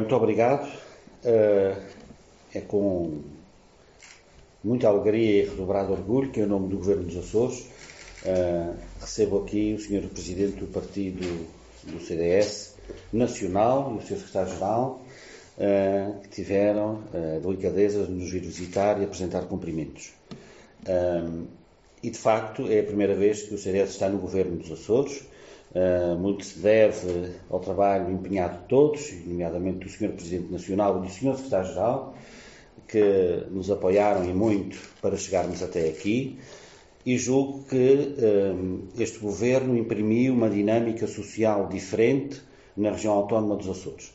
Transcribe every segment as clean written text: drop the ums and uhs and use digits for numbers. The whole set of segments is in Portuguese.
Muito obrigado. É com muita alegria e redobrado orgulho que, em nome do Governo dos Açores, recebo aqui o Sr. Presidente do Partido do CDS Nacional e o Sr. Secretário-Geral, que tiveram a delicadeza de nos vir visitar e apresentar cumprimentos. E, de facto, é a primeira vez que o CDS está no Governo dos Açores. Muito se deve ao trabalho empenhado de todos, nomeadamente do Sr. Presidente Nacional e do Sr. Secretário-Geral, que nos apoiaram e muito para chegarmos até aqui, e julgo que este Governo imprimiu uma dinâmica social diferente na região autónoma dos Açores.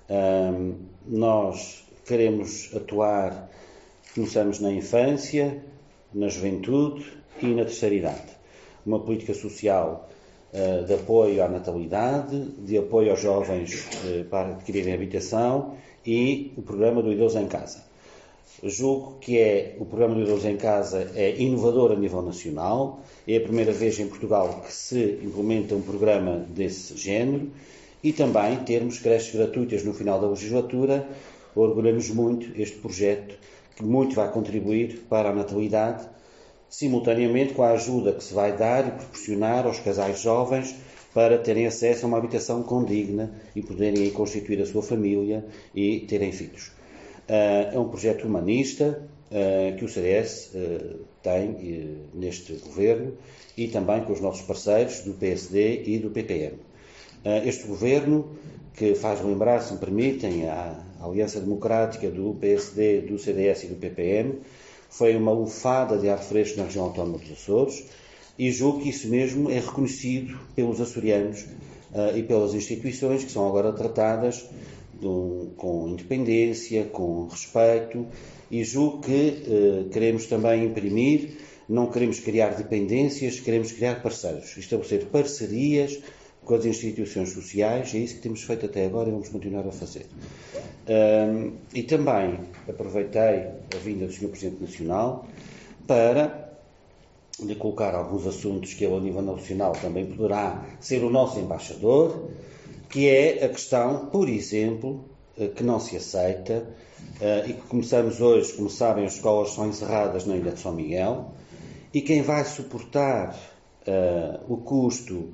Nós queremos atuar, começamos na infância, na juventude e na terceira idade. Uma política social de apoio à natalidade, de apoio aos jovens para adquirirem habitação e o programa do Idoso em Casa. Julgo que o programa do Idoso em Casa é inovador a nível nacional, é a primeira vez em Portugal que se implementa um programa desse género e também termos creches gratuitas no final da legislatura. Orgulha-nos muito este projeto que muito vai contribuir para a natalidade, simultaneamente com a ajuda que se vai dar e proporcionar aos casais jovens para terem acesso a uma habitação condigna e poderem constituir a sua família e terem filhos. É um projeto humanista que o CDS tem neste Governo e também com os nossos parceiros do PSD e do PPM. Este Governo, que faz lembrar, se me permitem, a Aliança Democrática do PSD, do CDS e do PPM, foi uma lufada de ar fresco na região autónoma dos Açores e julgo que isso mesmo é reconhecido pelos açorianos e pelas instituições que são agora tratadas com independência, com respeito, e julgo que queremos também imprimir, não queremos criar dependências, queremos criar parceiros, estabelecer parcerias com as instituições sociais, é isso que temos feito até agora e vamos continuar a fazer. E também aproveitei a vinda do Sr. Presidente Nacional para lhe colocar alguns assuntos que ele, a nível nacional, também poderá ser o nosso embaixador, que é a questão, por exemplo, que não se aceita e que começamos hoje, como sabem, as escolas são encerradas na Ilha de São Miguel e quem vai suportar o custo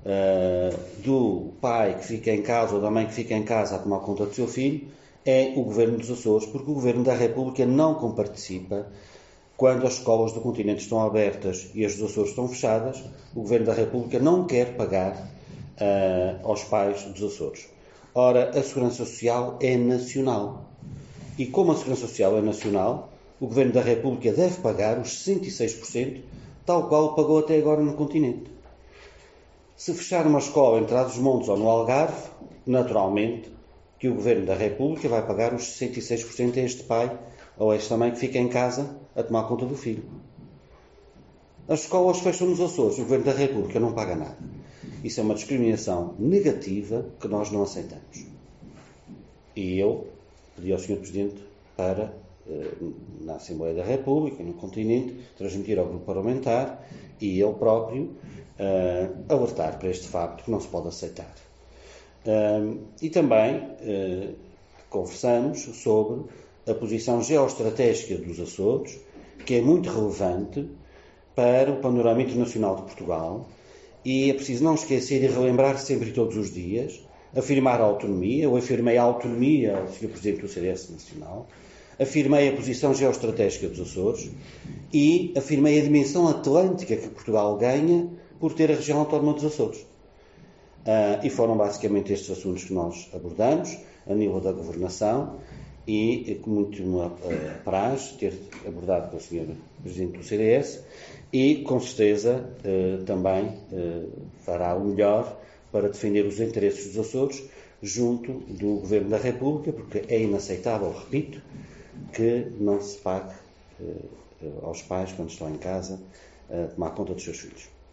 do pai que fica em casa ou da mãe que fica em casa a tomar conta do seu filho é o Governo dos Açores, porque o Governo da República não comparticipa quando as escolas do continente estão abertas e as dos Açores estão fechadas. O Governo da República não quer pagar aos pais dos Açores. Ora, a Segurança Social é nacional. E como a Segurança Social é nacional, o Governo da República deve pagar os 66%, tal qual pagou até agora no continente. Se fechar uma escola em Trás-os-Montes ou no Algarve, naturalmente que o Governo da República vai pagar os 66% a este pai ou a esta mãe que fica em casa a tomar conta do filho. As escolas fecham nos Açores, o Governo da República não paga nada. Isso é uma discriminação negativa que nós não aceitamos. E eu pedi ao Sr. Presidente para, na Assembleia da República, no continente, transmitir ao grupo parlamentar e ele próprio alertar para este facto que não se pode aceitar. E também conversamos sobre a posição geoestratégica dos Açores, que é muito relevante para o panorama internacional de Portugal, e é preciso não esquecer e relembrar sempre e todos os dias, afirmar a autonomia. Eu afirmei a autonomia ao Sr. Presidente do CDS Nacional, afirmei a posição geoestratégica dos Açores e afirmei a dimensão atlântica que Portugal ganha por ter a região autónoma dos Açores. E foram basicamente estes assuntos que nós abordamos a nível da governação e com muito me apraz ter abordado com o Sr. Presidente do CDS e com certeza também fará o melhor para defender os interesses dos Açores junto do Governo da República, porque é inaceitável, repito, que não se pague aos pais quando estão em casa a tomar conta dos seus filhos.